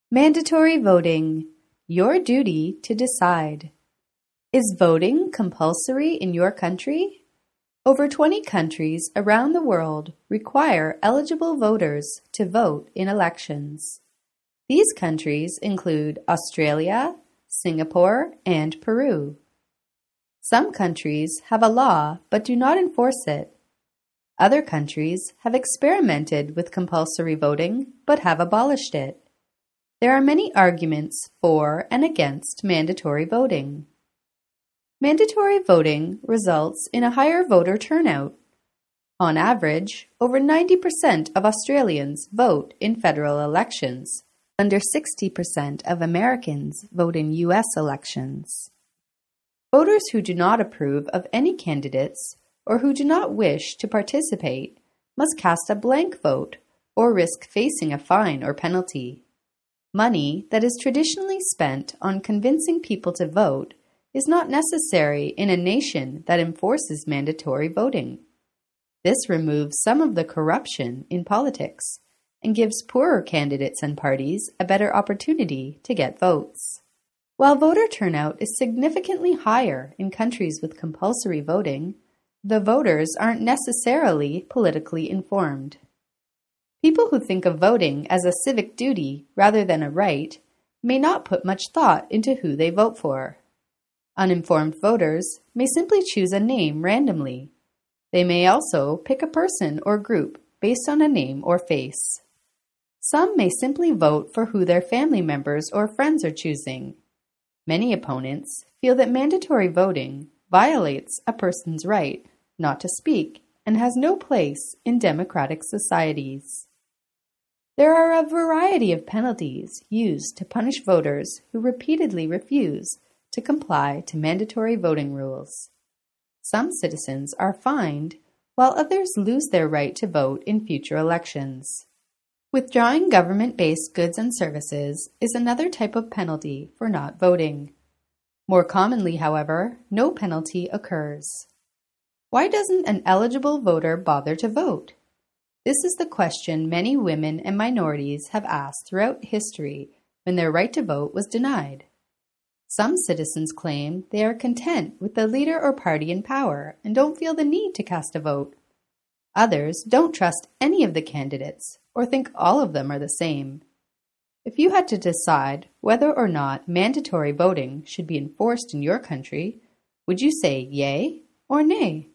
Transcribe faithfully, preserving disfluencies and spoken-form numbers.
Mandatory voting. Your duty to decide. Is voting compulsory in your country? Over twenty countries around the world require eligible voters to vote in elections. These countries include Australia, Singapore, and Peru. Some countries have a law but do not enforce it. Other countries have experimented with compulsory voting but have abolished it. There are many arguments for and against mandatory voting. Mandatory voting results in a higher voter turnout. On average, over ninety percent of Australians vote in federal elections. Under sixty percent of Americans vote in U S elections. Voters who do not approve of any candidates or who do not wish to participate must cast a blank vote or risk facing a fine or penalty. Money that is traditionally spent on convincing people to vote is not necessary in a nation that enforces mandatory voting. This removes some of the corruption in politics and gives poorer candidates and parties a better opportunity to get votes. While voter turnout is significantly higher in countries with compulsory voting, the voters aren't necessarily politically informed. People who think of voting as a civic duty rather than a right may not put much thought into who they vote for. Uninformed voters may simply choose a name randomly. They may also pick a person or group based on a name or face. Some may simply vote for who their family members or friends are choosing. Many opponents feel that mandatory voting violates a person's right not to speak and has no place in democratic societies. There are a variety of penalties used to punish voters who repeatedly refuse to comply to mandatory voting rules. Some citizens are fined, while others lose their right to vote in future elections. Withdrawing government-based goods and services is another type of penalty for not voting. More commonly, however, no penalty occurs. Why doesn't an eligible voter bother to vote? This is the question many women and minorities have asked throughout history when their right to vote was denied. Some citizens claim they are content with the leader or party in power and don't feel the need to cast a vote. Others don't trust any of the candidates or think all of them are the same. If you had to decide whether or not mandatory voting should be enforced in your country, would you say yay or nay?